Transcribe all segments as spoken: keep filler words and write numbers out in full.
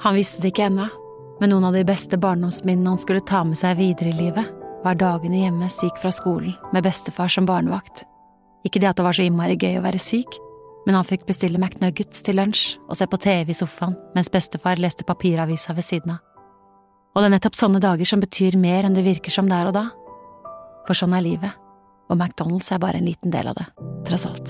Han visste det ikke ennå, men noen av de beste barndomsminnene han skulle ta med seg videre i livet, var dagene hjemme syk fra skolen med bestefar som barnevakt. Ikke det at det var så innmari gøy å være syk, men han fikk bestille McNuggets til lunsj og se på T V i sofaen mens bestefar leste papiravisa ved siden av. Og det er nettopp sånne dager som betyr mer enn det virker som der og da. For sånn er livet, og McDonald's er bare en liten del av det, tross alt.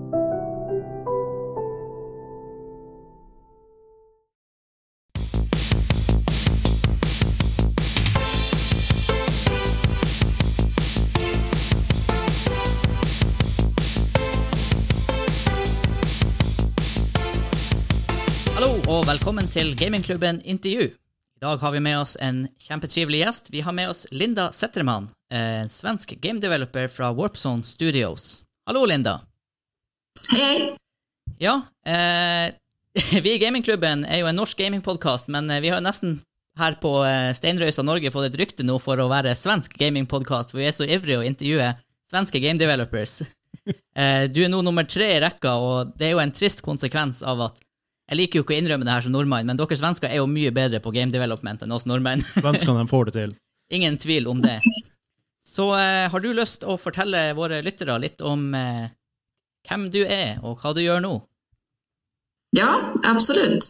Hallo og velkommen til Gamingklubben Intervju. I dag har vi med oss en kjempetrivelig gjest. Vi har med oss Linda Zetterman, en svensk game developer fra Warpzone Studios. Hallo Linda. Hei. Ja, eh, vi i Gamingklubben er jo en norsk gamingpodcast, men vi har nesten her på Steinrøysa Norge fått et rykte nå for å være svensk gamingpodcast, for vi er så ivrige å intervjue svenske game developers. Eh, du er nå nummer tre i rekka, og det er jo en trist konsekvens av at jeg liker jo ikke å innrømme det her som nordmann, men dere svensker er jo mye bedre på game development enn oss nordmenn. Svenskene får det til. Ingen tvil om det. Så eh, har du lyst å fortelle våre lyttere litt om eh, hvem du er og hva du gjør nå? Ja, absolut.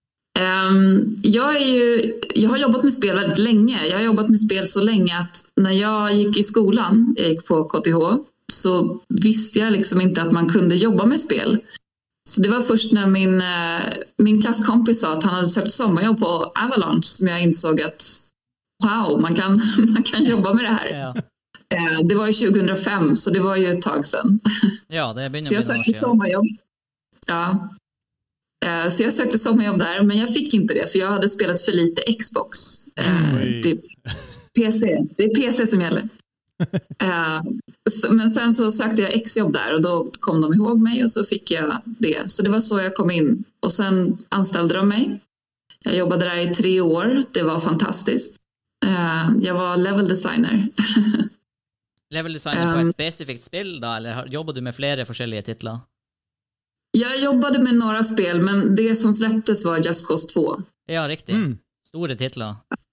Um, jag, är ju, jag har jobbat med spel väldigt länge. Jag har jobbat med spel så länge att när jag gick i skolan, jag gick på K T H, så visste jag liksom inte att man kunde jobba med spel. Så det var först när min, min klasskompis sa att han hade sökt sommarjobb på Avalanche som jag insåg att wow, man kan, man kan jobba med det här. Ja. Det var ju tjugohundrafem, så det var ju ett tag sedan. Ja, det är så jag sökte sommarjobb. Ja. Så jag sökte sommarjobb där, men jag fick inte det för jag hade spelat för lite Xbox. Mm. Det, P C. Det är P C som gäller. Uh, men sen så sökte jag exjobb där och då kom de ihåg mig och så fick jag det. Så det var så jag kom in och sen anställde de mig. Jag jobbade där i tre år. Det var fantastiskt. Uh, jag var level designer. Level designer på ett specifikt spel då, eller jobbar du med flera forskjellige titlar? Jag jobbade med några spel, men det som släpptes var Just Cause två. Ja, riktigt. Mm. Stora titlar.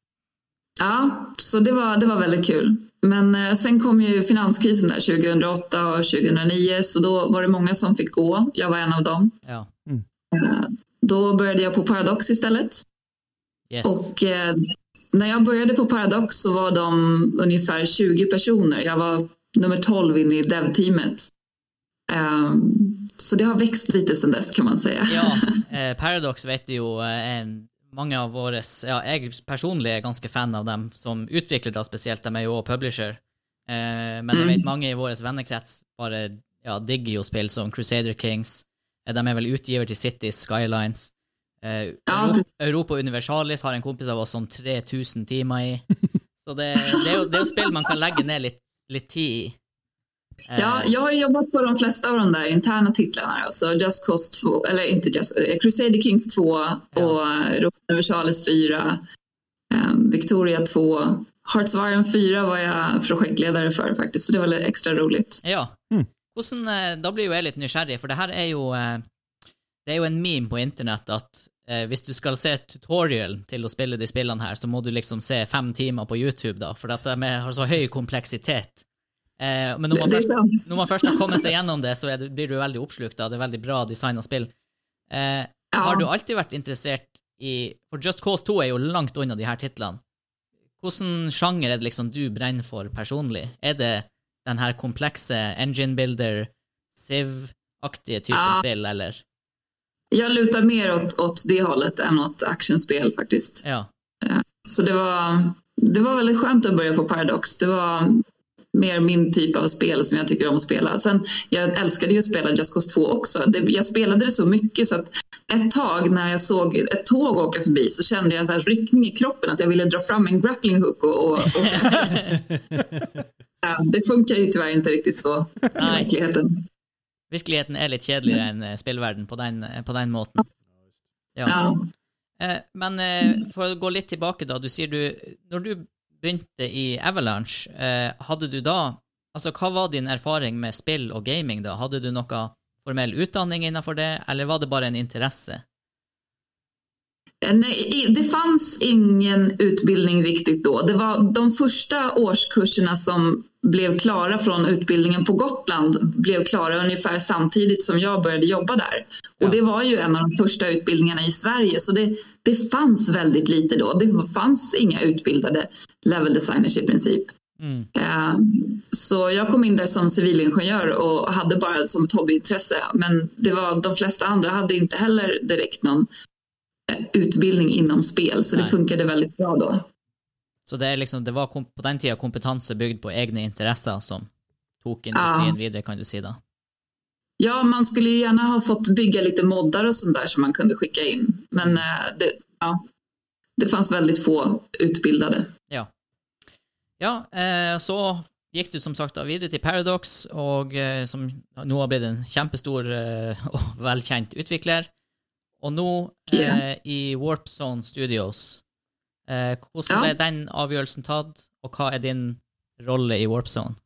Ja, så det var, det var väldigt kul. Men eh, sen kom ju finanskrisen där tjugohundraåtta och tjugohundranio, så då var det många som fick gå. Jag var en av dem. Ja. Mm. Eh, då började jag på Paradox istället. Yes. Och eh, när jag började på Paradox så var de ungefär tjugo personer. Jag var nummer tolv in i dev-teamet. Eh, så det har växt lite sedan dess kan man säga. Ja, eh, Paradox vet ju en... Mange av våre, ja, jeg personlig er ganske fan av dem som utvikler da spesielt, de er jo også publisher. Eh, men jeg vet mange i våres vennekrets bare ja, digger jo spill som Crusader Kings. De er vel utgiver til Cities, Skylines. Eh, Europa, Europa Universalis har en kompis av oss som tre tusen timer i. Så det, det, er jo, det er jo spill man kan legge ned litt, litt tid i. Ja, jag har jobbat på de flesta av de där interna titlarna, alltså Just Cause två, eller inte Just, Crusader Kings två och ja. Europa Universalis fyra, um, Victoria två, Hearts of Iron fyra var jag projektledare för faktiskt, så det var lite extra roligt. Ja, mm. Hvordan, da blir jo jeg litt nysgjerrig, for det her er jo, det er jo en meme på internett at eh, hvis du skal se tutorial til å spille de spillene her, så må du liksom se fem timer på YouTube da, for at de har så høy kompleksitet. Eh, men når man, først, når man først har kommet seg gjennom det, så det, blir du veldig oppslukt av det er veldig bra design og spill. Eh, ja. Har du alltid vært interessert i, for Just Cause to er jo langt unna de her titlene. Hvordan sjanger er det liksom du brenner for personlig? Er det den her komplekse engine builder, Civ-aktige typen ja. Spill, eller? Jag lutar mer åt, åt det hållet än åt actionspel faktiskt. Ja. Så det var, det var väldigt skönt att börja på Paradox. Det var mer min typ av spel som jag tycker om att spela. Sen, jag älskade ju att spela Just Cause två också. Det, jag spelade det så mycket så att ett tag när jag såg ett tåg åka förbi så kände jag så här ryckning i kroppen att jag ville dra fram en grappling hook och, och åka. Ja, det funkar ju tyvärr inte riktigt så i verkligheten. Virkeligheten er litt kjedeligere enn spillverden på den, på den måten. Ja. Ja. Eh, men eh, for å gå litt tilbake da, du sier du, når du begynte i Avalanche, eh, hadde du da, altså hva var din erfaring med spill og gaming da? Hadde du noe formell utdanning innenfor det, eller var det bare en interesse? Nej, det fanns ingen utbildning riktigt då. Det var de första årskurserna som blev klara från utbildningen på Gotland blev klara ungefär samtidigt som jag började jobba där. Och det var ju en av de första utbildningarna i Sverige, så det, det fanns väldigt lite då. Det fanns inga utbildade level designers i princip. Mm. Så jag kom in där som civilingenjör och hade bara som ett hobbyintresse, men det var, de flesta andra hade inte heller direkt någon utbildning inom spel, så Nej. Det funkade väldigt bra då. Så det, är liksom, det var på den tiden kompetanse bygd på egna intressen som tog industrin ja. vidare, kan du si da? Ja, man skulle ju gärna ha fått bygga lite moddar och sånt där som man kunde skicka in, men det, ja, det fanns väldigt få utbildade. Ja. Ja, eh, så gick du som sagt videre til Paradox, og eh, som nå har blitt en kjempestor eh, og velkjent utvikler. Og nå eh, yeah. i Warp Zone Studios. Eh, hvordan ble ja. den avgjørelsen tatt, og hva er din rolle i Warp Zone?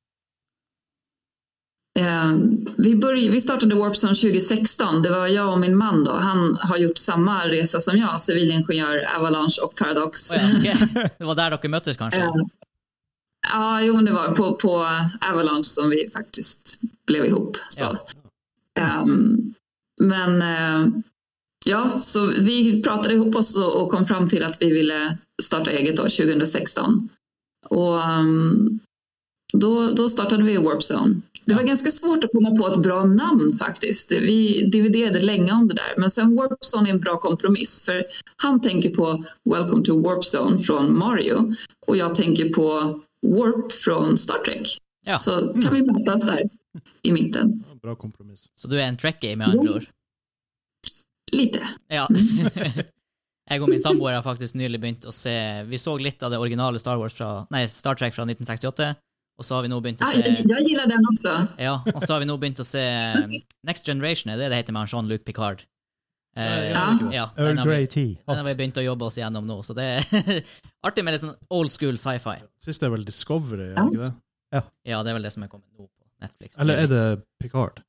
Eh, vi, började, vi startade Warp Zone tjugo sexton. Det var jag och min man då. Han har gjort samma resa som jag, civilingenjör, Avalanche och Paradox. Oh ja, okay. Det var där dere möttes kanske? Eh, Ja, jo, det var på, på Avalanche som vi faktiskt blev ihop. Så. Ja. Um, men uh, ja, så vi pratade ihop oss och, och kom fram till att vi ville starta eget då, tjugo sexton. Och um, då, då startade vi Warp Zone. Det var ganska svårt att komma på ett bra namn faktiskt. Vi dividerade länge om det där. Men sen Warp Zone är en bra kompromiss. För han tänker på Welcome to Warp Zone från Mario. Och jag tänker på Warp från Star Trek. Ja. Så kan vi mötas där i mitten. Bra kompromiss. Så du är en Trekkie med andra ord? Lite. Ja. Jeg og min samboer har faktisk nylig begynt å se, vi så litt av det originale Star Wars fra, nei, Star Trek fra nitten sekstiåtte, og så har vi nå begynt å se... Ja, jeg, jeg gillar den også. Ja, og så har vi nå begynt å se Next Generation, det er det det heter med Jean-Luc Picard. Uh, ja, ja. Earl Grey Tea. Den har vi begynt å jobbe oss gjennom nå, så det er artig med litt sånn old school sci-fi. Sist er vel Discovery, er ikke det? Ja. Ja, det er vel det som er kommet nå på Netflix. Eller er det Picard?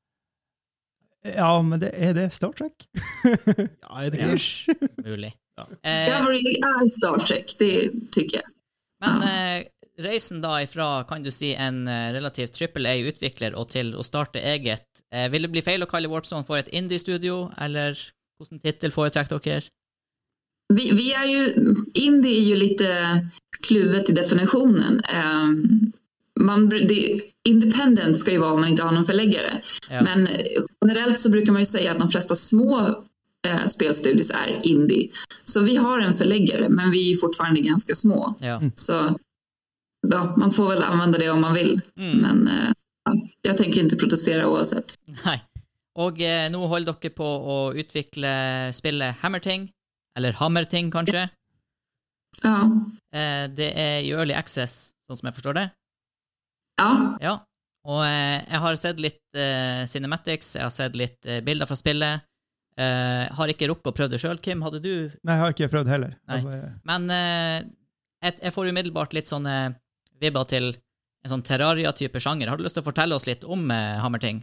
Ja, men det, er det Star Trek? Ja, er det ikke? Mulig. Ja. Discovery er Star Trek, det tykker jeg. Men eh, reisen da ifra, kan du si, en relativt triple A-utvikler og til å starte eget, eh, vil det bli feil å kalle Warp Zone for et indie-studio, eller... Vilken titel foreträcker dere? Vi, vi är ju, indie är ju lite kluvet i definitionen. Um, man, det, independent ska ju vara om man inte har någon förläggare. Ja. Men generellt så brukar man ju säga att de flesta små eh, spelstudios är indie. Så vi har en förläggare, men vi är fortfarande ganska små. Ja. Så ja, man får väl använda det om man vill. Mm. Men eh, jag tänker inte protestera oavsett. Nej. Og eh, nå holder dere på å utvikle spillet Hammerting, eller Hammerting kanskje. Ja. Eh, det er i Early Access, sånn som jeg forstår det. Ja. Ja. Og eh, jeg har sett litt eh, cinematics, jeg har sett litt eh, bilder fra spillet. Eh, har ikke rukket å prøve det selv, Kim, hadde du? Nei, jeg har ikke prøvd heller. Nei. Men eh, jeg, jeg får umiddelbart litt sånne vibber til en sånn Terraria-type sjanger. Har du lyst til å fortelle oss litt om eh, Hammerting?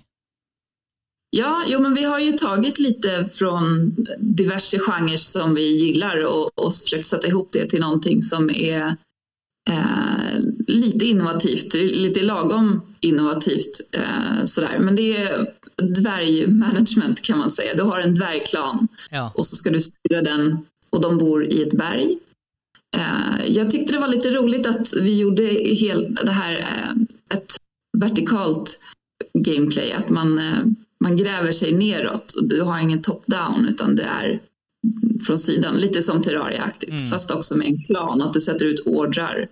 Ja, jo, men vi har ju tagit lite från diverse genrer som vi gillar och, och försökt sätta ihop det till någonting som är eh, lite innovativt, lite lagom innovativt eh, sådär. Men det är dvärgmanagement kan man säga. Du har en dvärgklan ja. Och så ska du styra den och de bor i ett berg. Eh, jag tyckte det var lite roligt att vi gjorde hel, det här eh, ett vertikalt gameplay, att man eh, man gräver sig neråt och du har ingen top-down utan det är från sidan, lite som Terraria-aktigt, mm. fast också med en klan, att du sätter ut ordrar.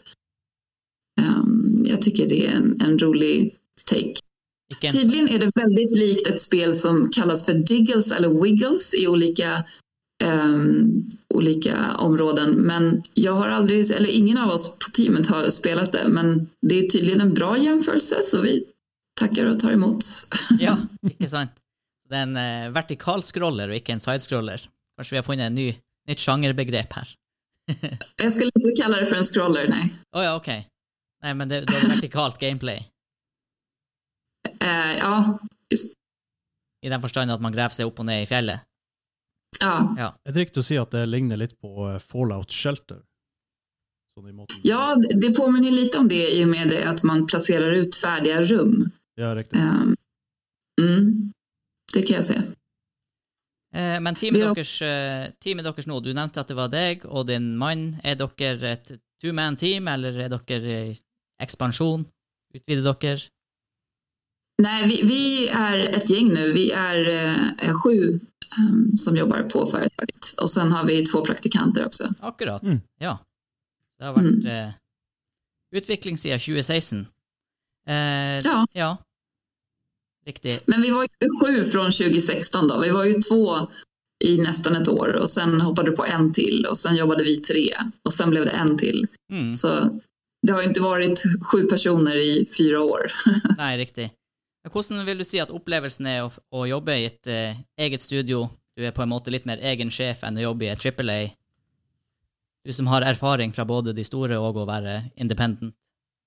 Um, jag tycker det är en, en rolig take. Vilken... Tydligen är det väldigt likt ett spel som kallas för Diggles eller Wiggles i olika, um, olika områden, men jag har aldrig, eller ingen av oss på teamet har spelat det, men det är tydligen en bra jämförelse, så vi tackar och tar emot. Ja, ikke sant. Det er en uh, vertikal scroller og ikke en side-scroller. Kanskje vi har funnet en ny, nytt sjangerbegrep her. Jeg skal ikke kalle det for en scroller, nei. Åh oh, ja, ok. Nei, men det, det er vertikalt gameplay. Uh, ja. I den forstand at man grever seg opp og ned i fjellet. Ja. Ja. Det är riktigt att se att det ligner lite på Fallout Shelter. Ja, det påminner lite om det i och med det att man placerar ut färdiga rum. Ja, riktigt. Um, mm, det kan jag se. Eh, men teamet har... dockers, eh, teamet dockers nå, du nämnde att det var dig och din man. Är docker ett two-man team eller är docker eh, expansion? Utvidar docker? Nej, vi, vi är ett gäng nu. Vi är eh, sju um, som jobbar på företaget. Och sen har vi två praktikanter också. Akkurat, mm. ja. Det har varit mm. eh, utveckling sedan tjugo sexton. Eh, ja. ja. Riktigt. Men vi var ju sju från tjugo sexton då. Vi var ju två i nästan ett år. Och sen hoppade på en till. Och sen jobbade vi tre. Och sen blev det en till. Mm. Så det har inte varit sju personer i fyra år. Nej, riktigt. Hvordan vil du si at opplevelsen er å, å jobbe i et eh, eget studio? Du er på en måte litt mer egen sjef enn å jobbe i et triple A. Du som har erfaring fra både de store og å være independent.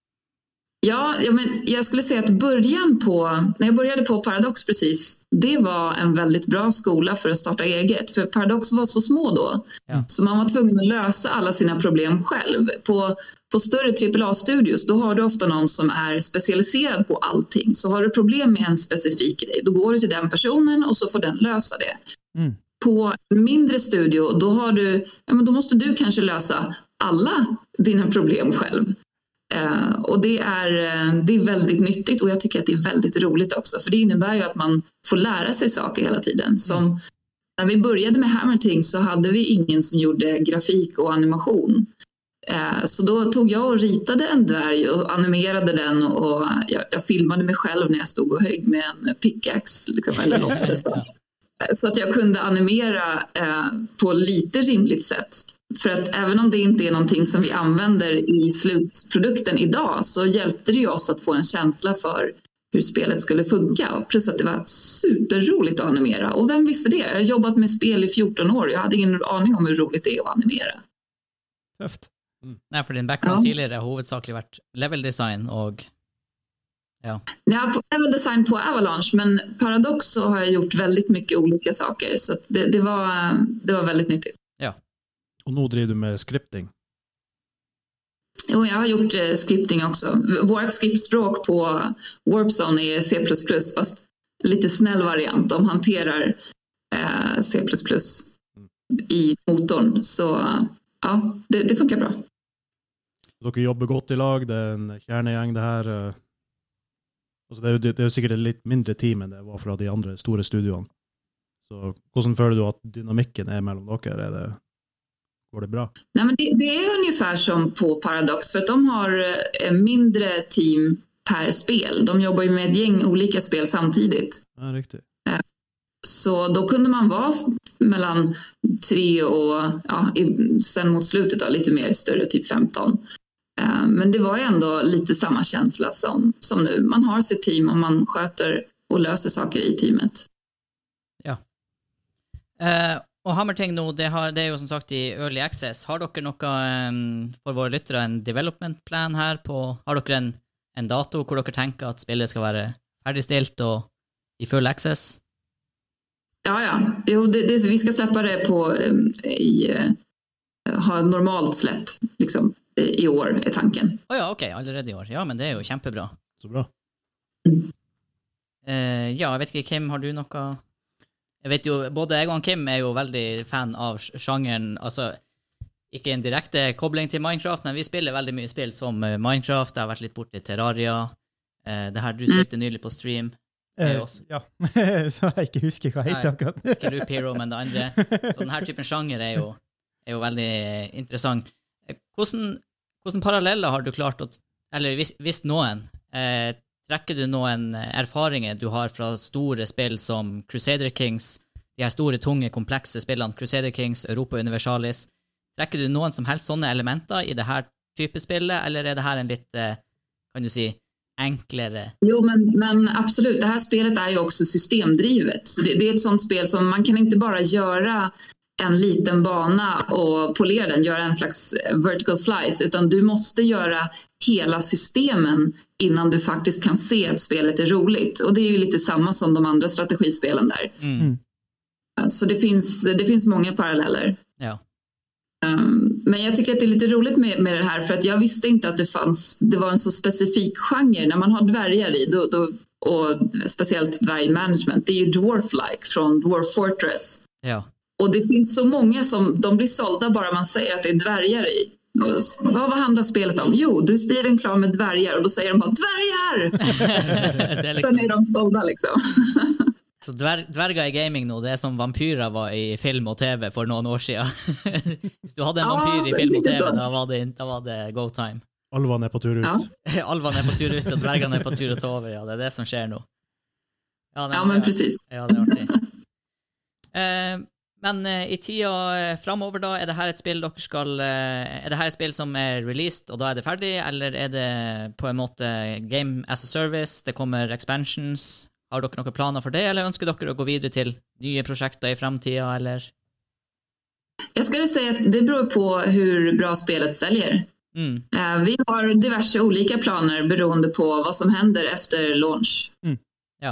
Ja, ja, men jag skulle säga att början på, när jag började på Paradox precis, det var en väldigt bra skola för att starta eget. För Paradox var så små då, ja. Så man var tvungen att lösa alla sina problem själv. På, på större triple A-studios, då har du ofta någon som är specialiserad på allting. Så har du problem med en specifik grej, då går du till den personen och så får den lösa det. Mm. På en mindre studio, då, har du, ja, men då måste du kanske lösa alla dina problem själv. Uh, och det är, uh, det är väldigt nyttigt och jag tycker att det är väldigt roligt också, för det innebär ju att man får lära sig saker hela tiden. Som mm. när vi började med Hammerting så hade vi ingen som gjorde grafik och animation. Uh, så då tog jag och ritade en dvärg och animerade den och jag, jag filmade mig själv när jag stod och högg med en pickaxe liksom, eller låtsades då. Så att jag kunde animera uh, på lite rimligt sätt. För att även om det inte är någonting som vi använder i slutprodukten idag, så hjälpte det ju oss att få en känsla för hur spelet skulle funka. Plus att det var superroligt att animera. Och vem visste det? Jag har jobbat med spel i fjorton år. Jag hade ingen aning om hur roligt det är att animera. Tufft. Mm. Nej, för din background ja. Tidigare har huvudsakligen varit level design och... Ja, ja på level design på Avalanche, men Paradox så har jag gjort väldigt mycket olika saker. Så att det, det, var, det var väldigt nyttigt. Ja. Och nu driver du med scripting. Jo, jag har gjort eh, scripting också. Vårt skriptspråk på Warpzone är C plus plus, fast lite snäll variant. De hanterar eh, C plus plus i motorn. Så ja, det, det funkar bra. Dere jobber godt i lag, det är en kärnegäng det här. Alltså det, är, det är säkert ett lite mindre team än det var från de andra stora studion. Så hur följer du att dynamiken är mellan dere? Är det Går det bra? Nej, men det, det är ungefär som på Paradox, för att de har mindre team per spel. De jobbar ju med ett gäng olika spel samtidigt. Ja, riktigt. Så då kunde man vara mellan tre och ja, sen mot slutet då, lite mer större, typ femton. Men det var ändå lite samma känsla som, som nu. Man har sitt team och man sköter och löser saker i teamet. Ja. Uh... Og Hammerting nå, det, har, det er jo som sagt i Early Access. Har dere noe, um, for våre lyttere, en development plan her på, har dere en, en dato hvor dere tenker at spillet skal være ferdigstilt og i full access? Ja, ja. Jo, det, det, vi ska släppa det på, um, i, uh, ha normalt släpp, liksom, i år är tanken. Åh oh ja, okej, okay, allerede i år. Ja, men det er jo kjempebra. Så bra. Mm. Uh, ja, jeg vet ikke, Kim, har du noe... Jeg vet jo, både jeg og Kim er jo veldig fan av sjangeren, altså ikke en direkte kobling til Minecraft, men vi spiller veldig mye spill som Minecraft, det har vært litt borte i Terraria, eh, det her du spilte nylig på stream. Eh, ja, så jeg ikke husker hva heter akkurat. Ikke Loop Hero, men det andre. Så denne typen sjanger er jo, er jo veldig interessant. Hvordan, hvordan paralleller har du klart å, eller hvis, hvis noen, eh, trekker du noen erfaringer du har fra store spill som Crusader Kings, de her store, tunge, komplekse spillene, Crusader Kings, Europa Universalis, trekker du noen som helst sånne elementer i det her type spillet, eller er det her en litt, kan du si, enklare? Jo, men, men absolut, det här spelet är ju också systemdrivet. Så det, det är ett sånt spel som man kan inte bara göra en liten bana och polera den, göra en slags vertical slice, utan du måste göra hela systemen innan du faktiskt kan se att spelet är roligt. Och det är ju lite samma som de andra strategispelen där. Mm. Så det finns, det finns många paralleller. Ja. Um, men jag tycker att det är lite roligt med, med det här, för att jag visste inte att det fanns, det var en så specifik genre. När man har dvärgar i, då, då, och speciellt dvärgmanagement, det är ju Dwarf-like från Dwarf Fortress. Ja. Och det finns så många som, de blir sålda bara man säger att det är dvärgar i. Och, vad, vad handlar spelet om? Jo, du styr en klan med dvärgar, och då säger de bara dvärgar! Det är liksom... Sen är de sålda liksom. Så dvär, dvärgar i gaming nu, det är som vampyrer var i film och tv för någon år sedan. Hvis du hade en vampyr i film och tv, då var det, då var det go time. Alvan är på tur ut. Ja. Alvan är på tur ut och dvärgarna är på tur att ta över. Ja, det är det som sker nu. Ja, nej, ja men ja, precis. Ja, det är artigt. eh, men eh, i tida framover då, är det här ett spel dere skal, eh, är det här ett spel som är released och då är det färdigt, eller är det på en måte game as a service, det kommer expansions? Har dere noen planer for det, eller ønsker dere å gå videre til nye prosjekter i framtiden, eller? Jag skulle säga att det beror på hur bra spelet säljer. Mm. Vi har diverse olika planer beroende på vad som händer efter launch. Mm. Ja.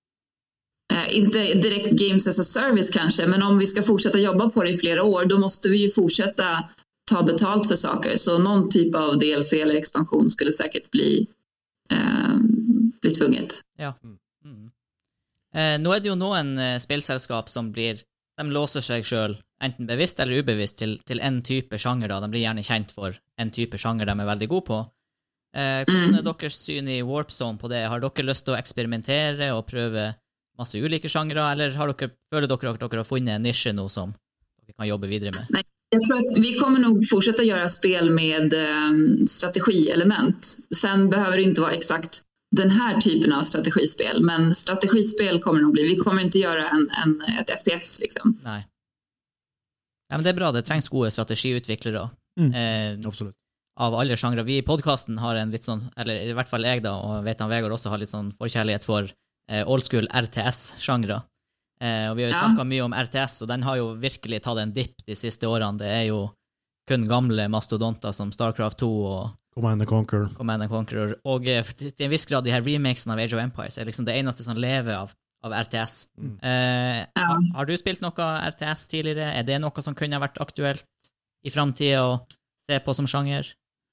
Inte direkt games as a service kanske, men om vi ska fortsätta jobba på det i flera år, då måste vi ju fortsätta ta betalt för saker. Så någon typ av D L C eller expansion skulle säkert bli, eh, bli tvunget. Ja. Mm. Eh, nå er det jo noen eh, spillselskap som blir, de låser seg selv, enten bevisst eller ubevisst, til, til en type sjanger da. De blir gjerne kjent for en type sjanger de er veldig gode på. Eh, hvordan er deres syn i Warp Zone på det? Har dere lyst til å eksperimentere og prøve masse ulike sjangere, eller har dere, føler dere at dere har funnet en nische nå som dere kan jobbe videre med? Nej, jag tror att vi kommer nog fortsätta göra spel med eh, strategielement. Sen behöver det inte vara exakt den här typen av strategispel, men strategispel kommer nog bli, vi kommer inte göra en, en, ett F P S liksom. Nej. Ja, men det är bra, det trängs gode strategiutvecklare Mm. eh, Absolutt. av alle sjangre. Vi i podcasten har en litt sånn, eller i hvert fall jeg da, og vet han Vegard også har litt sånn forkjærlighet for eh, old school R T S-sjangre. Eh, og vi har jo Ja. snakket mye om R T S, og den har jo virkelig tatt en dipp de siste årene. Det er jo kun gamle mastodonter som StarCraft to og Command and Conquer. Command and Conqueror, og eh, til til en viss grad de her remakesen av Age of Empires er liksom det eneste som lever av, av R T S. Mm. Eh, Ja. har, har du spilt noe R T S tidligere? Er det noe som kunne ha vært aktuelt i framtiden å se på som sjanger?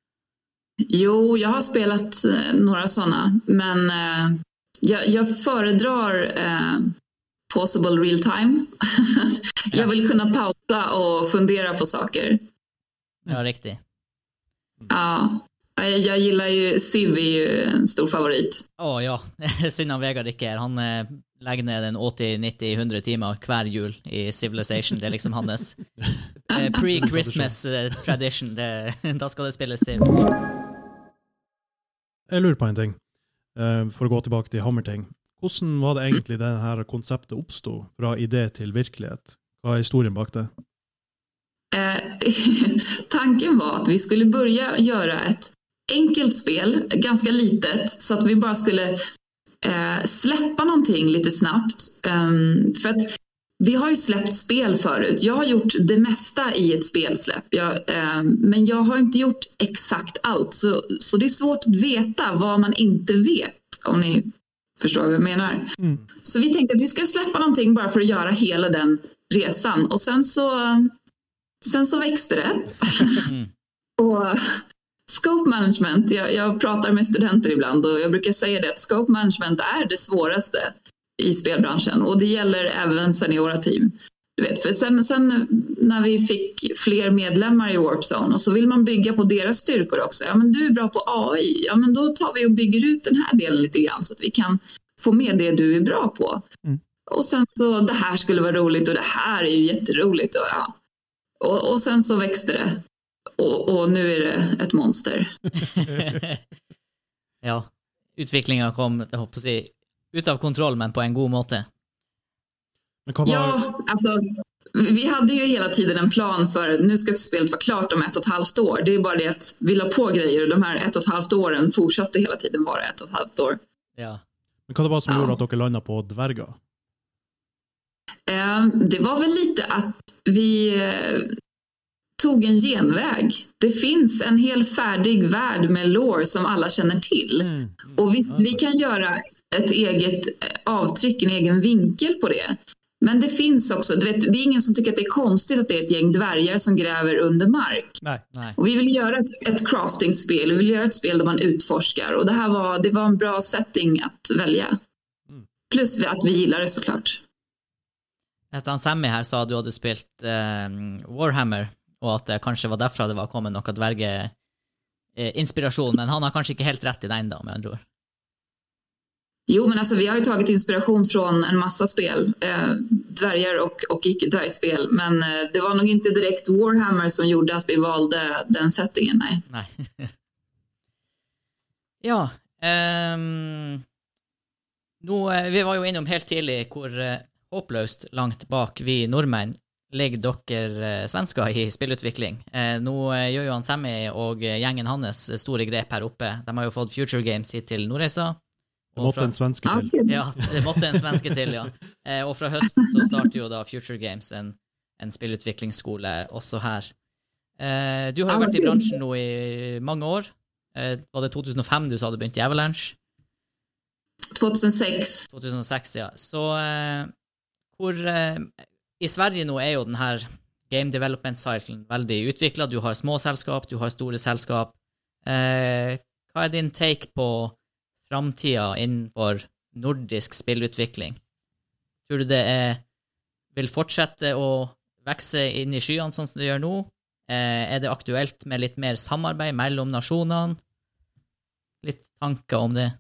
Jo, jag har spelat eh, några sådana, men eh, jag, jag föredrar eh, possible real time. Jag vill kunna pausa och fundera på saker. Ja, riktig. Ja, jag, jag gillar ju Civ, är ju en stor favorit. Å ja, synd han Vegard ikke er. Han eh, legger ned en åtti, nitti, hundre timer hver jul i Civilization. Det er liksom hans eh, pre-Christmas eh, tradition. Det, da skal det spilles Civ. Jeg lurer på en ting, eh, for å gå tilbake til Hammerting. Hvordan var det egentlig det her konseptet oppstod fra idé til virkelighet? Hva er historien bak det? Eh, tanken var att vi skulle börja göra ett enkelt spel, ganska litet, så att vi bara skulle eh, släppa någonting lite snabbt. Um, för att vi har ju släppt spel förut. Jag har gjort det mesta i ett spelsläpp. Jag, eh, men jag har inte gjort exakt allt. Så, så det är svårt att veta vad man inte vet, om ni förstår vad jag menar. Mm. Så vi tänkte att vi ska släppa någonting bara för att göra hela den resan. Och sen så, sen så växte det. Mm. Och scope management, jag, jag pratar med studenter ibland och jag brukar säga det att scope management är det svåraste i spelbranschen, och det gäller även seniora team. Du vet, för sen, sen när vi fick fler medlemmar i Warp Zone, och så vill man bygga på deras styrkor också. Ja, men du är bra på A I. Ja, men då tar vi och bygger ut den här delen lite grann så att vi kan få med det du är bra på. Mm. Och sen så, det här skulle vara roligt och det här är ju jätteroligt. Och, ja. och, och sen så växte det. Och, och nu är det ett monster. Ja, utvecklingen kom, jag hoppas jag, ut av kontroll, men på en god måte. Men ja, alltså vi hade ju hela tiden en plan för nu ska spelet vara klart om ett och ett halvt år. Det är bara det att vi la på grejer och de här ett och ett halvt åren fortsatte hela tiden vara ett och ett halvt år. Ja. Men kan det vara som ja. gjorde att dere landade på dvärgar? Eh, det var väl lite att vi eh, tog en genväg. Det finns en hel färdig värld med lore som alla känner till. Mm. Mm. Och visst, vi kan göra ett eget avtryck, en egen vinkel på det. Men det finns också, du vet, det är ingen som tycker att det är konstigt att det är ett gäng dvärgar som gräver under mark. Nej. Nej. Och vi vill göra ett, ett crafting-spel, vi vill göra ett spel där man utforskar. Och det här var, det var en bra setting att välja. Mm. Plus att vi gillar det såklart. Etter han Sammy her sa du hadde spilt eh, Warhammer, og at det kanskje var derfra det var kommet noe dverge eh, inspiration, men han har kanskje ikke helt rätt i den da, med andre ord. Jo, men alltså vi har ju tagit inspiration från en massa spel, eh, dvärgar och, och icke-dvärgspel. Men eh, det var nog inte direkt Warhammer som gjorde att vi valde den settingen, nej. Nei. Ja, ehm, nå, eh, vi var jo innom helt tidlig hvor eh, håpløst langt bak vi nordmenn ligger dere eh, svensker i spillutvikling. Eh, nå eh, gjør jo han Sammy og eh, gjengen hans store grep her oppe. De har jo fått Future Games hit til Nordreisa. Det måtte en svenske Ja, til. kul. Ja, det måtte en svenske til, ja. Eh, og fra høsten så starter jo da Future Games en, en spillutviklingsskole også her. Eh, du har jo vært i bransjen nå i mange år. Eh, var det to tusen og fem du sa du begynte i Avalanche? two thousand six. to tusen og seks, ja. Så eh, hvor eh, i Sverige nå er jo den her game development cyclen veldig utviklet. Du har små selskap, du har store selskap. Eh, hva er din take på framtida innenfor nordisk spillutvikling? Tror du det er, vil fortsette å vekse inn i skyene sånn som det gjør nå? Eh, er det aktuelt med litt mer samarbeid mellom nasjonene? Litt tanker om det?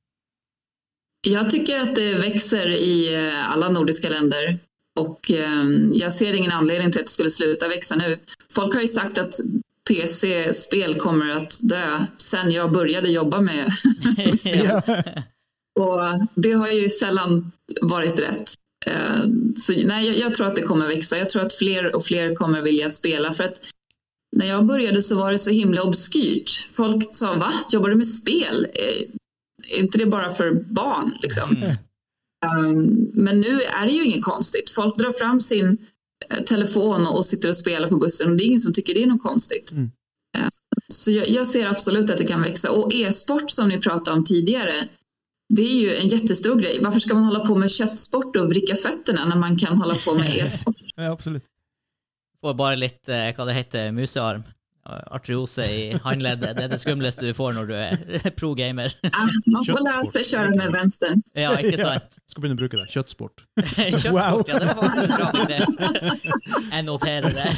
Jag tycker att det växer i eh, alla nordiska länder. Och eh, jag ser ingen anledning till att det skulle sluta växa nu. Folk har ju sagt att P C-spel kommer att dö sen jag började jobba med spel. Ja. Och det har ju sällan varit rätt. Eh, Så nej, jag, jag tror att det kommer växa. Jag tror att fler och fler kommer vilja spela. För att när jag började så var det så himla obskyrt. Folk sa, va? Jobbar du med spel? Eh, Är inte det bara för barn? Liksom? Mm. Um, men nu är det ju inget konstigt. Folk drar fram sin eh, telefon och sitter och spelar på bussen. Och det är ingen som tycker det är något konstigt. Mm. Uh, så jag, jag ser absolut att det kan växa. Och e-sport som ni pratade om tidigare, det är ju en jättestor grej. Varför ska man hålla på med köttsport och vricka fötterna när man kan hålla på med e-sport? Ja, absolutt. Får bare litt, eh, hva det heter, musearm. Artriose i handleddet. Det er det skumleste du får når du er pro-gamer. Ja, man får lära sig köra med vänstern. Ja, ikke sant? Jeg skal begynne å bruke det. Kjøttsport. Kjøttsport, ja, det var faktisk en bra idé. Jeg noterer det.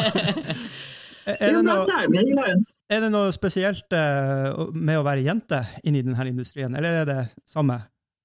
Det Er är det en bra noe, term, jag gillar den. er det noe spesielt eh, med å være jente inn i denne industrien, eller er det samme?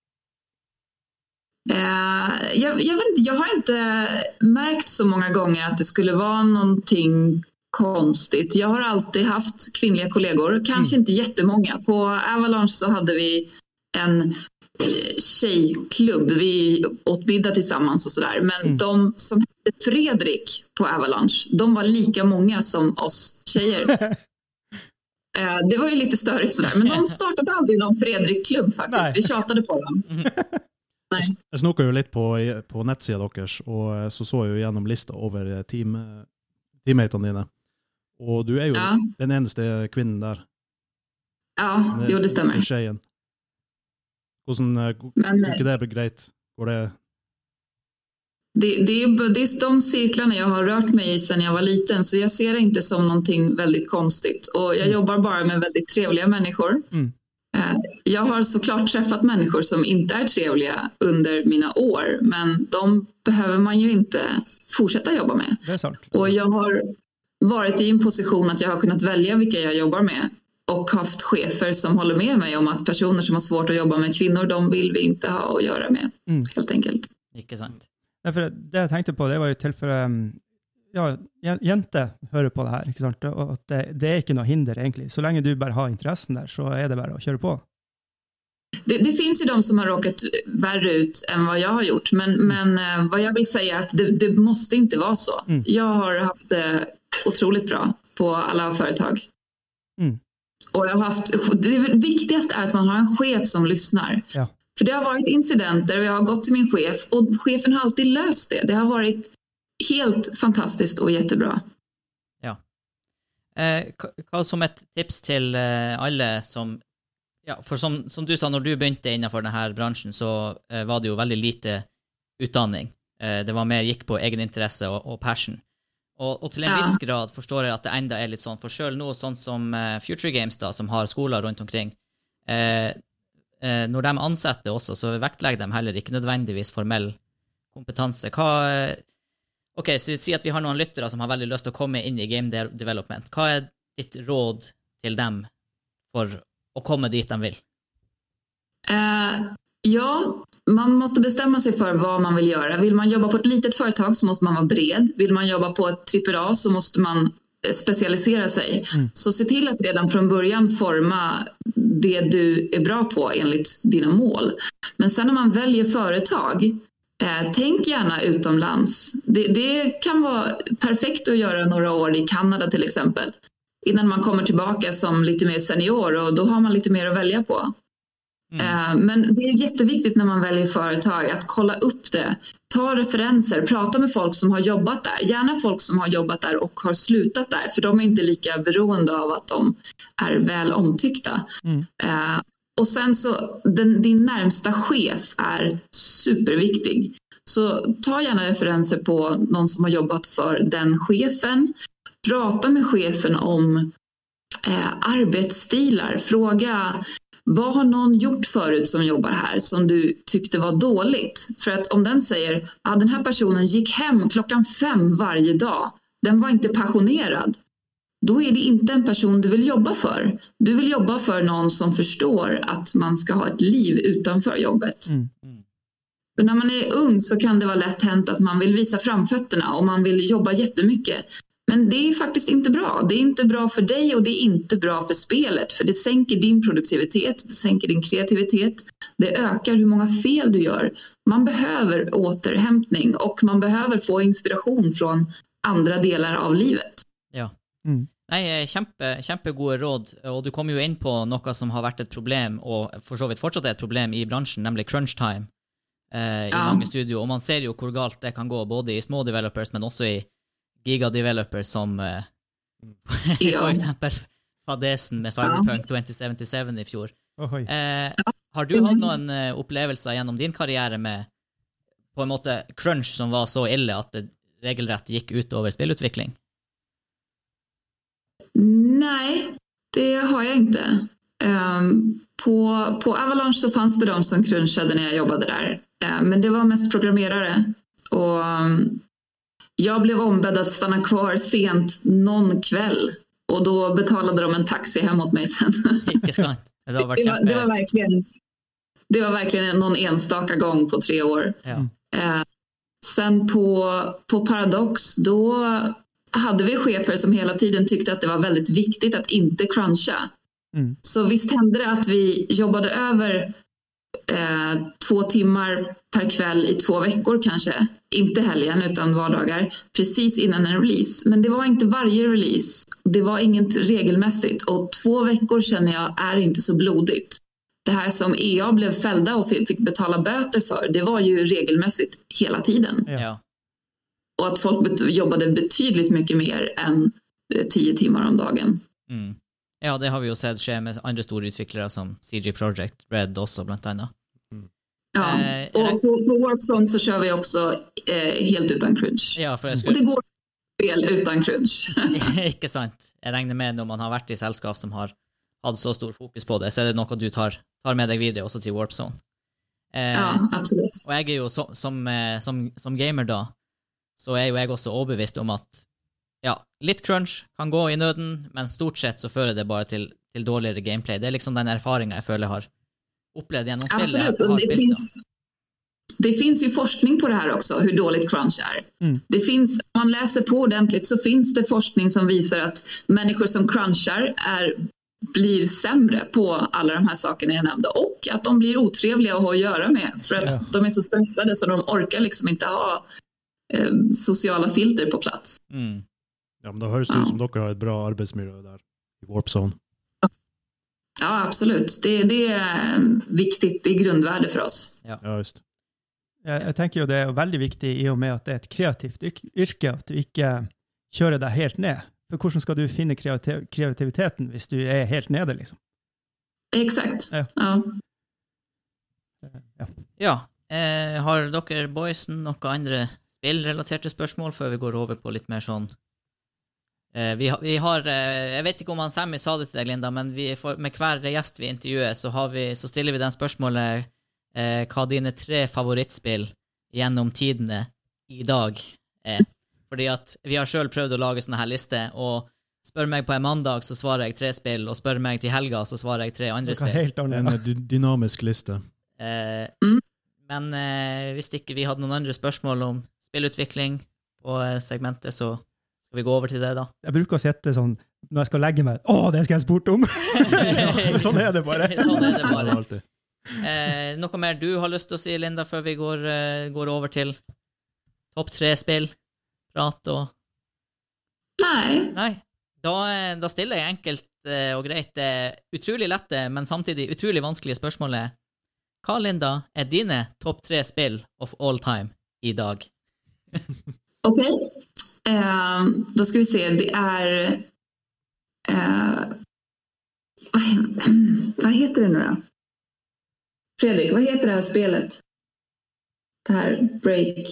Eh, jag, jag, vet inte, jag har inte märkt så många gånger att det skulle vara någonting konstigt. Jag har alltid haft kvinnliga kollegor, kanske Mm. inte jättemånga. På Avalanche så hade vi en eh, tjejklubb. Vi åt middag tillsammans och sådär. Men Mm. de som hette Fredrik på Avalanche, de var lika många som oss tjejer. Eh, det var ju lite störigt sådär. Men de startade aldrig någon Fredrik-klubb faktiskt. Nej. Vi tjatade på dem. Nej. Jeg snokket jo litt på, på nettsida deres, og så så jeg jo gjennom lista over team, teammatene dine. Og du er jo Ja. den eneste kvinnen der. Ja, jo, det stämmer. Tjejen. Hvordan eh, Men går ikke det blir greit? Går det... Det, det, är, det är de cirklarna jag har rört mig i sedan jag var liten, så jag ser det inte som någonting väldigt konstigt. Och jag Mm. jobbar bara med väldigt trevliga människor. Mm. Eh, Jag har såklart träffat människor som inte är trevliga under mina år, men de behöver man ju inte fortsätta jobba med. Det er sant. Och jag har varit i en position att jag har kunnat välja vilka jag jobbar med och haft chefer som håller med mig om att personer som har svårt att jobba med kvinnor, de vill vi inte ha att göra med, Mm. helt enkelt. Ikke sant? Ja, for det jeg tenkte på, det var jo tilfelle um, ja, jen- jenter hører på det her, ikke sant? Og at det, det er ikke noe hinder egentlig. Så lenge du bare har interessen der, så er det bare å kjøre på. Det, det finns ju de som har råkat värre ut än vad jag har gjort. Men, men eh, vad jag vill säga är att det, det måste inte vara så. Mm. Jag har haft det otroligt bra på alla företag. Mm. Och jag har haft, det viktigaste är att man har en chef som lyssnar. Ja. För det har varit incidenter och jag har gått till min chef och chefen har alltid löst det. Det har varit helt fantastiskt och jättebra. Eh, hva- hva som et tips til eh, alle som, ja, for som, som du sa, når du begynte innenfor denne bransjen, så eh, var det jo veldig lite utdanning. Eh, det var mer gick på egen interesse og, og passion. Og, og til en ja. viss grad forstår jeg at det enda er litt sånn, for selv noe sånn som uh, Future Games da, som har skoler rundt omkring, eh, eh, når de ansetter også, så vektlegger de heller ikke nødvendigvis formell kompetanse. Hva, ok, så vi sier at vi har noen lyttere som har veldig lyst til å komme inn i game de- development. Hva er ditt råd till dem för att komma dit de vill? Uh, ja, man måste bestämma sig för vad man vill göra. Vill man jobba på ett litet företag så måste man vara bred. Vill man jobba på ett trippel A så måste man specialisera sig. Mm. Så se till att redan från början forma det du är bra på enligt dina mål. Men sen när man väljer företag, eh, tänk gärna utomlands. Det, det kan vara perfekt att göra några år i Kanada till exempel. Innan man kommer tillbaka som lite mer senior och då har man lite mer att välja på. Mm. Men det är jätteviktigt när man väljer företag att kolla upp det. Ta referenser, prata med folk som har jobbat där. Gärna folk som har jobbat där och har slutat där. För de är inte lika beroende av att de är väl omtyckta. Mm. Och sen så, den, din närmsta chef är superviktig. Så ta gärna referenser på någon som har jobbat för den chefen. Prata med chefen om eh, arbetsstilar. Fråga, vad har någon gjort förut som jobbar här som du tyckte var dåligt? För att om den säger, att ah, den här personen gick hem klockan fem varje dag. Den var inte passionerad. Då är det inte en person du vill jobba för. Du vill jobba för någon som förstår att man ska ha ett liv utanför jobbet. Mm. För när man är ung så kan det vara lätt hänt att man vill visa framfötterna och man vill jobba jättemycket. Men det är faktiskt inte bra. Det är inte bra för dig och det är inte bra för spelet. För det sänker din produktivitet, det sänker din kreativitet. Det ökar hur många fel du gör. Man behöver återhämtning och man behöver få inspiration från andra delar av livet. Ja. Mm. Nei, kjempe, kjempegode råd, og du kom jo inn på noe som har vært et problem, og for så vidt fortsatt er et problem i bransjen, nemlig crunch time eh, i ja. mange studio, og man ser jo hvor galt det kan gå, både i små developers, men også i giga-developers som eh, ja. for eksempel fadesen med Cyberpunk twenty seventy-seven i fjor. Eh, har du hatt noen eh, opplevelser gjennom din karriere med på en måte crunch som var så ille at det regelrett gikk ut over spillutvikling? Nej, det har jag inte. Um, på, på Avalanche så fanns det de som crunchade när jag jobbade där. Um, men det var mest programmerare. Och um, jag blev ombedd att stanna kvar sent någon kväll. Och då betalade de en taxi hem åt mig sen. Inte sant. Det var, det, var, det var verkligen det var verkligen någon enstaka gång på tre år. Ja. Uh, sen på, på Paradox då hade vi chefer som hela tiden tyckte att det var väldigt viktigt att inte cruncha. Mm. Så visst hände det att vi jobbade över eh, två timmar per kväll i två veckor kanske. Inte helgen utan vardagar. Precis innan en release. Men det var inte varje release. Det var inget regelmässigt. Och två veckor känner jag är inte så blodigt. Det här som E A blev fällda och fick betala böter för. Det var ju regelmässigt hela tiden. Ja. Och att folk jobbade betydligt mycket mer än tio timmar om dagen. Mm. Ja, det har vi ju sett ske med andra stora utvecklare som C G Projekt Red också bland annat. Mm. Ja, eh, och på, på Warpzone så kör vi också eh, helt utan crunch. Ja, för jag skulle... Och det går fel utan crunch. Inte sant. Jag räknar med när man har varit i sällskap som har haft så stor fokus på det, så är det något du tar, tar med dig vidare också till Warpzone. Eh, ja, absolut. Och jag är ju så, som, som, som gamer då, så är ju jag också overbevist om att ja, litt crunch kan gå i nøden, men stort sett så fører det bare til, til dårligere gameplay. Det är liksom den erfaringen jag føler har upplevt genom spelet. Absolut, har det, finns, det finns ju forskning på det här också, hur dåligt crunch är. Mm. Det finns, om man läser på ordentligt så finns det forskning som visar att människor som crunchar är, blir sämre på alla de här sakerna jag nämnde och att de blir otrevliga att ha att göra med för att ja. de är så stressade så de orkar liksom inte ha eh, sociala filter på plats. Mm. Ja, men då hörs det ja. ut som dock har ett bra arbetsmiljö där i Warpzone. Ja, absolut. Det, det är viktigt, det är grundvärde för oss. Ja, ja just. Jag, jag tänker ju det är väldigt viktigt i och med att det är ett kreativt yrke att du inte kör det helt ner. För hur ska du finna kreativ- kreativiteten hvis du är helt nere liksom? Exakt. Ja. Ja. Ja. Eh, har dere boysen noen andre spillrelaterte spørsmål før vi går over på litt mer sånn eh, vi, har, vi har eh, jeg vet ikke om han Sammy sa det til deg, Linda, men vi får, med hver gjest vi intervjuer, så, har vi, så stiller vi den spørsmålet eh, hva dine tre favorittspill gjennom tidene i dag er. Fordi at vi har selv prøvd å lage sånne her liste, og spør meg på en mandag, så svarer jeg tre spill, og spør meg til helga, så svarer jeg tre andre spill. Helt En dy- dynamisk liste. Eh, Mm. men eh, hvis ikke vi hadde noen andre spørsmål om spillutvikling på eh, segmentet, så skal vi gå over til det da. Jeg bruker å sette sånn, når jeg skal legge meg, åh, det skal jeg spurt om! Men sånn er det bare. Sånn er det Det er bare. alltid. Eh, noe mer du har lyst til å si, Linda, før vi går, eh, går over til topp tre spill, prat og... Nei. Nei, da, eh, da stiller jeg enkelt eh, og greit det utrolig lette, men samtidig utrolig vanskelige spørsmålet. Hva, Linda, er dine topp tre spill of all time i dag? Ok. Eh, då ska vi se. Det är... Eh, vad, he- vad heter det nu då? Fredrik, vad heter det här spelet? Det här break.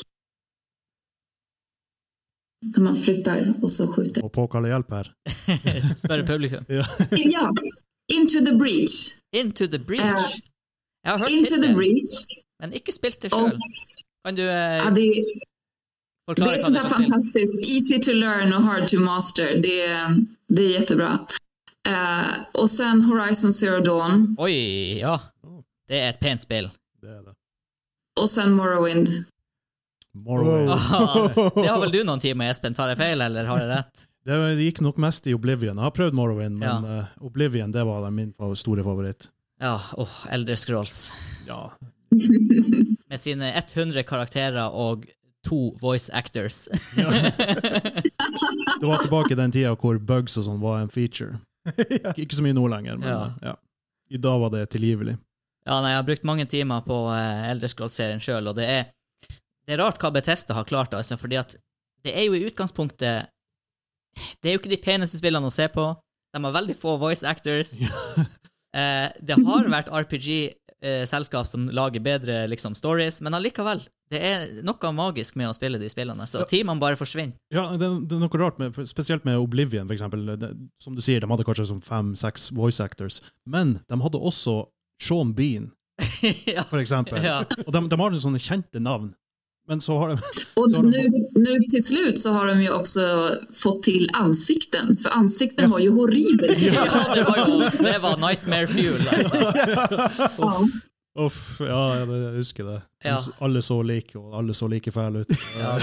Där man flyttar och så skjuter. Og påkalle hjelp her. Spør publikum. Ja. Into the Breach. Into the Breach. Eh, Jeg har hørt Into the tittelen, Breach. men ikke spilt det Och, selv. Kan du eh, ja, det, det forklare är hva sådär det er for spill? fantastiskt. Easy to learn och hard to master. Det, är- det är jättebra. Eh, och sen Horizon Zero Dawn. Oi, ja. Det er et pent spill. Det er det. Och sen Morrowind. Morrowind. Ah, det har vel du noen timer, Espen? Tar jeg feil, eller har jeg rett? Det det gikk nok mest i Oblivion. Jeg har prøvd Morrowind, men Ja. eh, Oblivion, det var min fa- store favoritt. Ja, åh, Elder Scrolls. Ja, Med sine hundre karakterer og to voice actors. det var tilbake i den tida hvor bugs og sånn var en feature. Ikke så mye nå lenger, men Ja. eh, ja. I dag var det tilgivelig. Ja, nei, jeg har brukt mange timer på uh, Elder Scrolls-serien selv, og det er, det er rart hva Bethesda har klart, altså, fordi at det er jo i utgangspunktet, det er jo ikke de peneste spillene å se på, de har veldig få voice actors, Eh, det har vært R P G-selskap som lager bedre liksom, stories, men allikevel, det er noe magisk med å spille de spillene, så Ja. timene bare forsvinner. Ja, det, det er noe rart, med, spesielt med Oblivion, for eksempel. Det, som du sier, de hadde kanskje som fem-seks voice actors, men de hadde også Sean Bean, ja. for eksempel. Ja. Og de, de har sånne kjente navn. Men så har de... Och Så har de- nu, nu till slut så har de ju också fått till ansikten. För ansikten var ju horribelt. ja, det var jo det var Nightmare Fuel, altså. Ja. Uff, ja, jeg, jeg husker det. Ja. Alle så like, og alle så like fæle ut. Ja,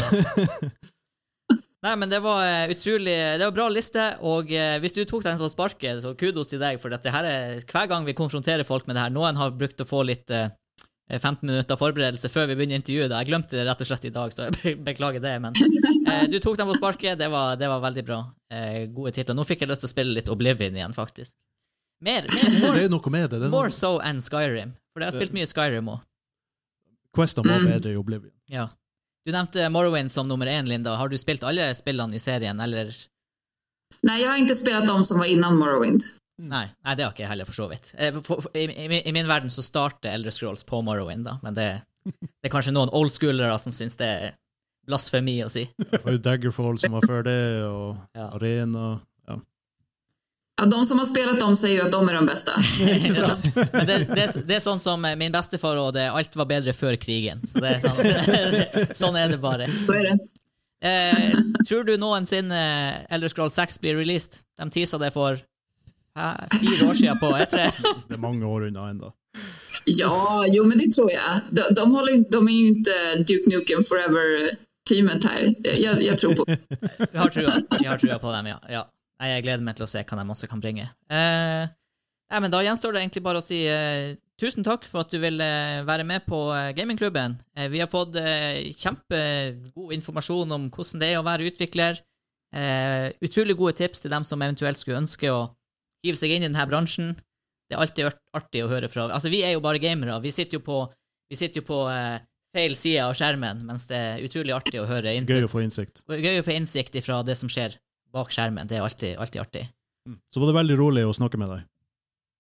Nei, men det var eh, utrolig, det var bra liste, og eh, hvis du tok den på sparket, så kudos til deg, for at det her er, hver gang vi konfronterer folk med det her, noen har brukt å få litt eh, femten minutter forberedelse før vi begynner intervjuet, da. Jeg glemte det rett og slett i dag, så jeg be- beklager det, men eh, du tok den på sparket, det var, det var veldig bra. Eh, gode titler. Nå fikk jeg lyst til å spille litt Oblivion igjen, faktisk. Mer, mer, Det more, er noe med det. det er noe... more so enn Skyrim, for jeg har spilt mye Skyrim også. Questene var Mm. bedre i Oblivion. Ja. Du nevnte Morrowind som nummer én, Linda. Har du spilt alle spillene i serien, eller? Nej, jag har inte spelat de som var innan Morrowind. Nei, nei, det har ikke jeg heller for så vidt. Eh, For, for, i, i, I min verden så starter Elder Scrolls på Morrowind, da, men det, det er kanskje noen oldschoolere som synes det er blasfemi å si. Det var jo Daggerfall som var før det, og Ja. Arena. Ja. Ja, de som har spelat dem säger ju att de är de bästa. Ja. Men det, det, er- det er sånn som eh, min bestefar, og det, alt var bedre før krigen. Så det er sånn, sånn er det bare. Så är det. Eh, tror du noensinne Elder Scrolls seks blir released? De teaser det for eh, fire år siden på E tre. Det er mange år unna enda. Ja, jo men det tror jag. De, de, håller, inte- de är ju inte Duke Nukem Forever-teamet här. Jag, jag tror på. Vi har trua, vi har trua på dem, ja. ja. Nei, jeg gleder meg til å se hva de også kan bringe. Eh, ja, men da gjenstår det egentlig bare å si eh, tusen takk for at du vil eh, være med på eh, gamingklubben. Eh, vi har fått eh, kjempegod informasjon om hvordan det er å være utvikler. Eh, utrolig gode tips til dem som eventuelt skulle ønske å hive seg inn i denne bransjen. Det er alltid art- artig å høre fra. Altså, vi er jo bare gamere. Vi sitter jo på, vi sitter jo på eh, feil side av skjermen, mens det er utrolig artig å høre input. Gøy å få innsikt. Gøy å få innsikt fra det som skjer bak skjermen. Det er alltid, alltid artig. Så var det veldig rolig å snakke med deg.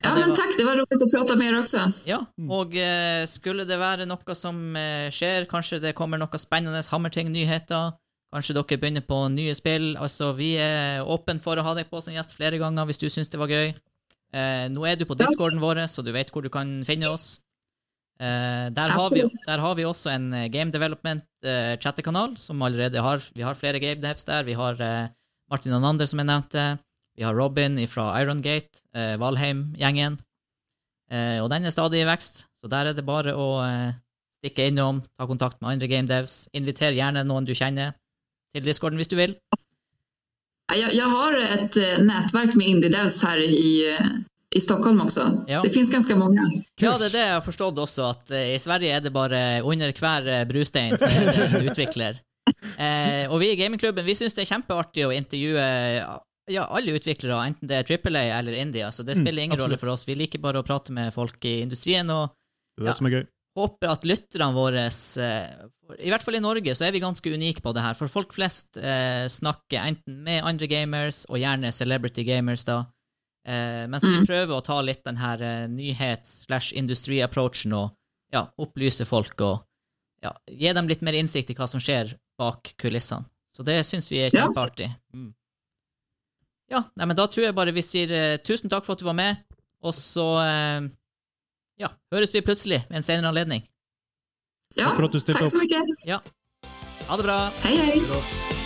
Ja, men takk, det var roligt å prate med dere også. Ja, og eh, skulle det være noe som eh, skjer, kanskje det kommer noe spennende Hammerting-nyheter, kanskje dere begynner på nye spill, altså vi er åpen for å ha deg på som gjest flere ganger hvis du synes det var gøy. Eh, nå er du på Discorden vår, så du vet hvor du kan finne oss. Eh, der, har vi, der har vi også en Game Development eh, chattekanal, som allerede har, vi har flere game devs der, vi har eh, Martin Anander som jeg nevnte, vi har Robin fra Iron Gate, eh, Valheim-gjengen, eh, og den er stadig i vekst, så der er det bare å eh, stikke innom, ta kontakt med andre game devs, inviter gjerne noen du kjenner til Discorden hvis du vil. Jeg, jeg har et uh, nätverk med indie devs her i, uh, i Stockholm også. Ja. Det finnes ganske mange. Ja, det er det jeg har forstått også, at uh, i Sverige er det bare under hver uh, brustein som er det en utvikler. Uh, og vi i gamingklubben, vi synes det er kjempeartig å intervjue ja, alle utvicklere, enten det er triple A eller indie, så det spiller ingen mm, rolle for oss. Vi liker bare å prate med folk i industrien, og det er det som er gøy. Håper at lytterne våre, i hvert fall i Norge, så er vi ganske unike på det her, for folk flest eh, snakker enten med andre gamers, og gjerne celebrity gamers da, eh, mens vi prøver å ta litt den her eh, nyhets-slash-industri-approachen, og ja, opplyse folk, og ja, gi dem litt mer innsikt i hva som skjer bak kulissene. Så det synes vi er kjempeartig. Mm. Ja, nei, men da tror jeg bare vi sier eh, tusen takk for at du var med, og så... Eh, ja, høres vi plutselig ved en senere anledning. Ja, takk så mye. Ja, ha det bra. Hei, hei.